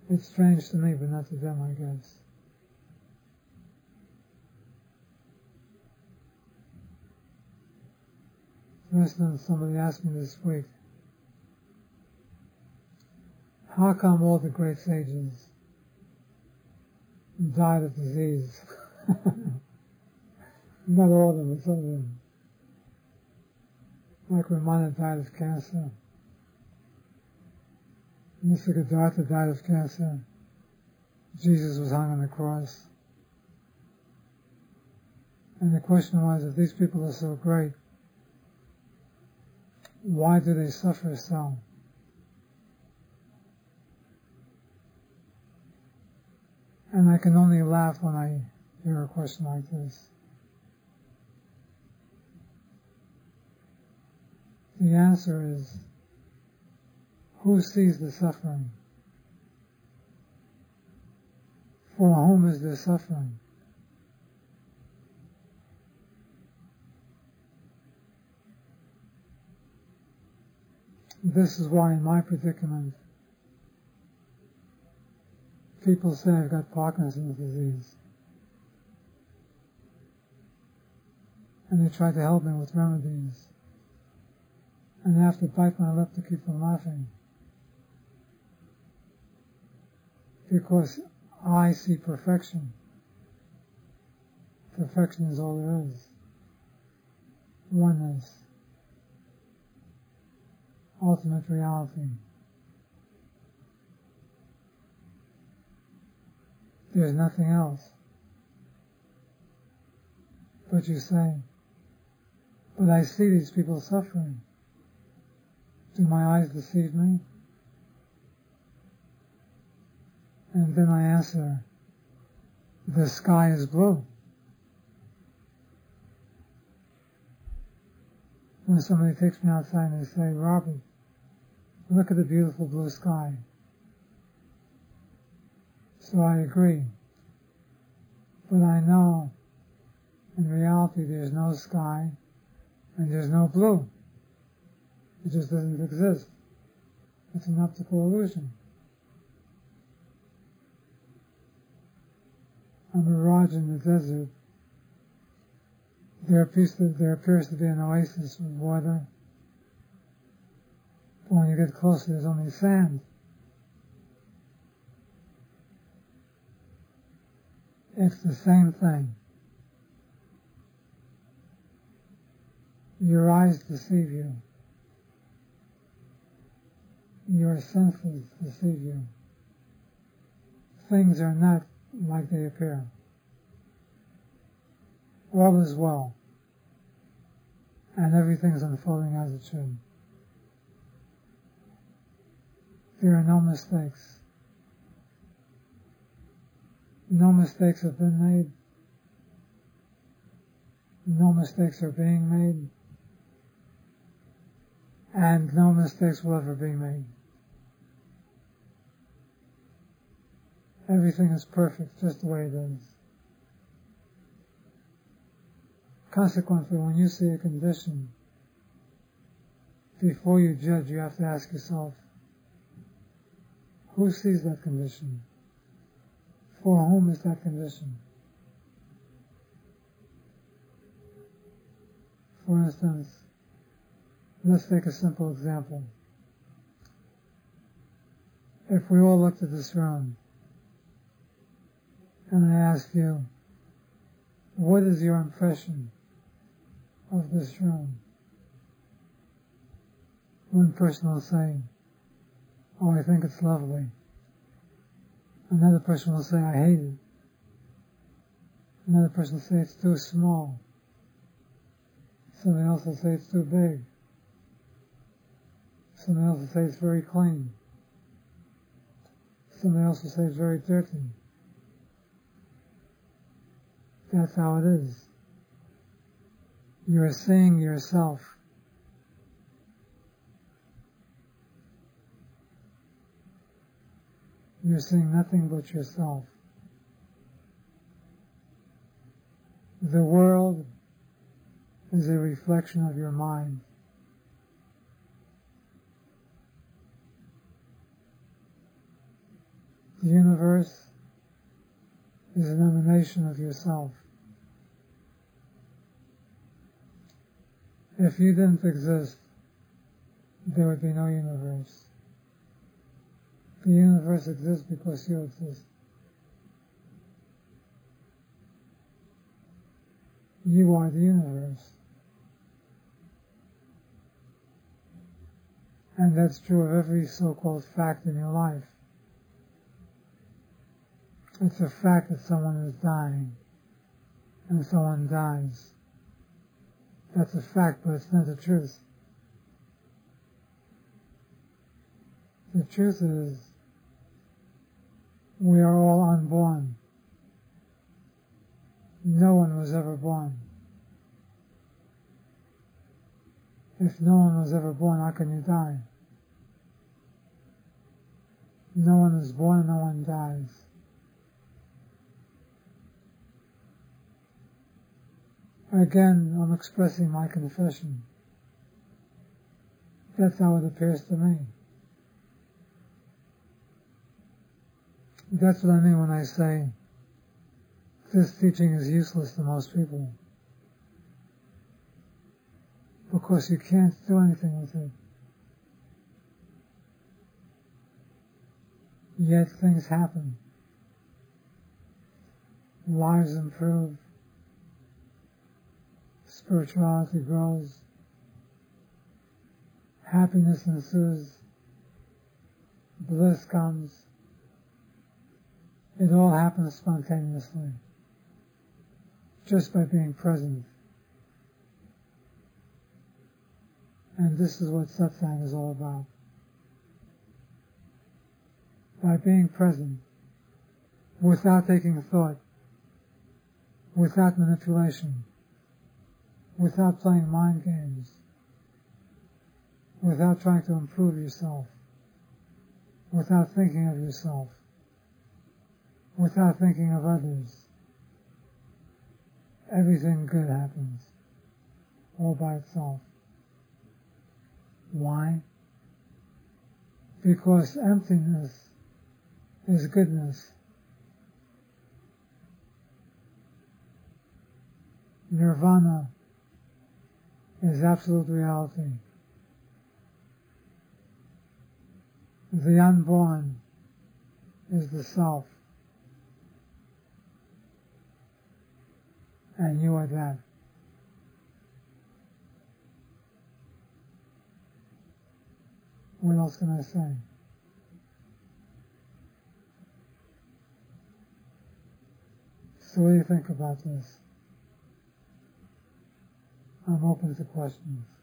It's strange to me, but not to them, I guess. For instance, somebody asked me this week, how come all the great sages died of disease? Not all of them, but some of them. Like Ramana died of cancer. Mr. Siddhartha died of cancer. Jesus was hung on the cross. And the question was, if these people are so great, why do they suffer so? And I can only laugh when I hear a question like this. The answer is, who sees the suffering? For whom is there suffering? This is why in my predicament, people say I've got Parkinson's disease. And they try to help me with remedies. And I have to bite my lip to keep from laughing. Because I see perfection. Perfection is all there is. Oneness. Ultimate reality. There's nothing else. But you say, but I see these people suffering. Do my eyes deceive me? And then I answer, the sky is blue. When somebody takes me outside and they say, Robert, look at the beautiful blue sky. So I agree. But I know in reality there's no sky and there's no blue. It just doesn't exist. It's an optical illusion. A mirage in the desert. There appears to be an oasis with water. But when you get closer, there's only sand. It's the same thing. Your eyes deceive you. Your senses deceive you. Things are not like they appear. All is well. And everything is unfolding as it should. There are no mistakes. No mistakes have been made. No mistakes are being made. And no mistakes will ever be made. Everything is perfect, just the way it is. Consequently, when you see a condition, before you judge, you have to ask yourself, who sees that condition? For whom is that condition? For instance, let's take a simple example. If we all looked at this room, and I asked you, what is your impression of this room? One person will say, oh, I think it's lovely. Another person will say, I hate it. Another person will say, it's too small. Somebody else will say, it's too big. Somebody else will say, it's very clean. Somebody else will say, it's very dirty. That's how it is. You're seeing yourself. You're seeing nothing but yourself. The world is a reflection of your mind. universe is an emanation of yourself. If you didn't exist, there would be no universe. The universe exists because you exist. You are the universe. And that's true of every so-called fact in your life. It's a fact that someone is dying, and someone dies. That's a fact, but it's not the truth. The truth is, we are all unborn. No one was ever born. If no one was ever born, how can you die? No one is born, no one dies. Again, I'm expressing my confession. That's how it appears to me. That's what I mean when I say this teaching is useless to most people. Because you can't do anything with it. Yet things happen. Lives improve. Spirituality grows. Happiness ensues. Bliss comes. It all happens spontaneously. Just by being present. And this is what satsang is all about. By being present, without taking thought, without manipulation, without playing mind games, without trying to improve yourself, without thinking of yourself, without thinking of others, everything good happens, all by itself. Why? Because emptiness is goodness. Nirvana is absolute reality. The unborn is the self. And you are that. What else can I say? So what do you think about this? I'm open to questions.